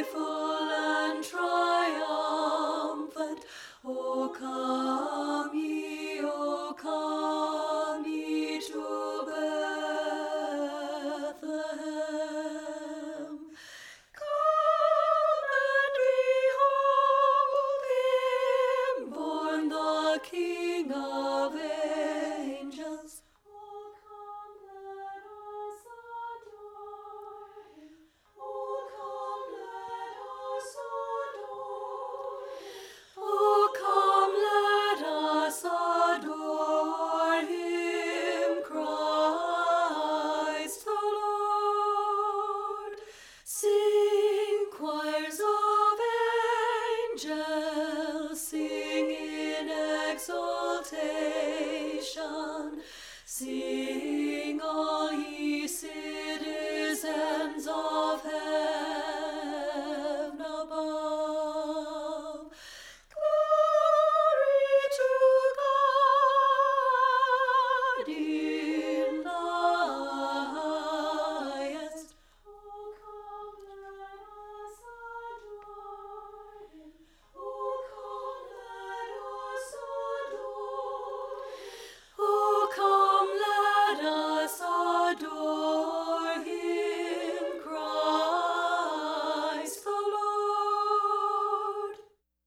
joyful and triumphant. O come ye to Bethlehem. Come and behold him, born the King of angels. Oh, come, let us adore him. Oh, come, let us adore him. Oh, come, let us adore him, Christ the Lord. Sing, choirs of angels, sing in exaltation. Sing, all ye citizens of heaven above. Glory to God in the highest. Oh, come, let us adore him. Oh, come, let us adore him. Oh, come, let us adore him, Christ the Lord.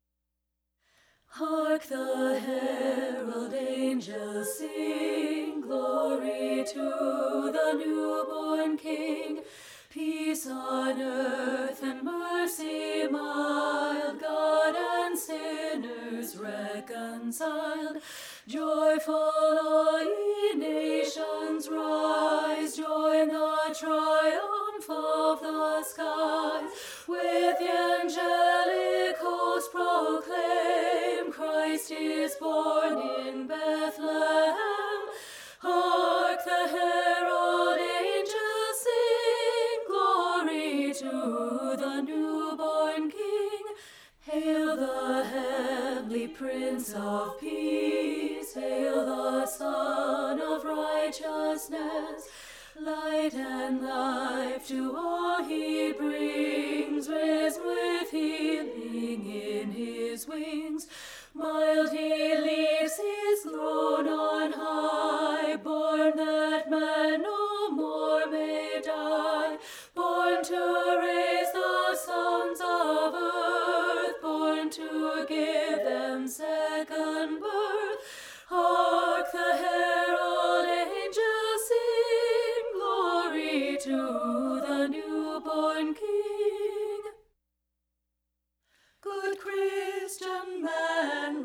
Hark, the herald angels sing, glory to the newborn King. Peace on earth and mercy mild, God and sinners reconciled. Joyful all ye nations rise, join the triumph of the skies. With the angelic host proclaim, Christ is born in Bethlehem. Hark, the herald angels sing, glory to the newborn King. Hail the heavenly Prince of Peace, hail the Son of Righteousness. Light and life to all he brings, raised with healing in his wings. Mild he leaves his throne on high, born that man no more may die, born to raise the sons of earth, born to give them second birth. Hark, the herald angels sing, glory to the newborn King. Good Christian man,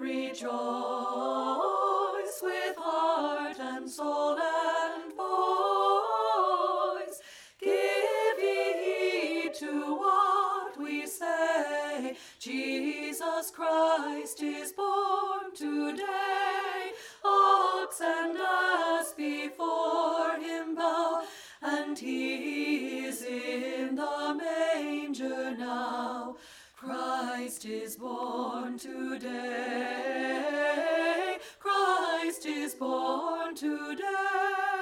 rejoice with heart and soul and voice. Give ye heed to what we say. Jesus Christ is born today. Ox and ass before him bow, and he is in the manger now. Christ is born today. Christ is born today.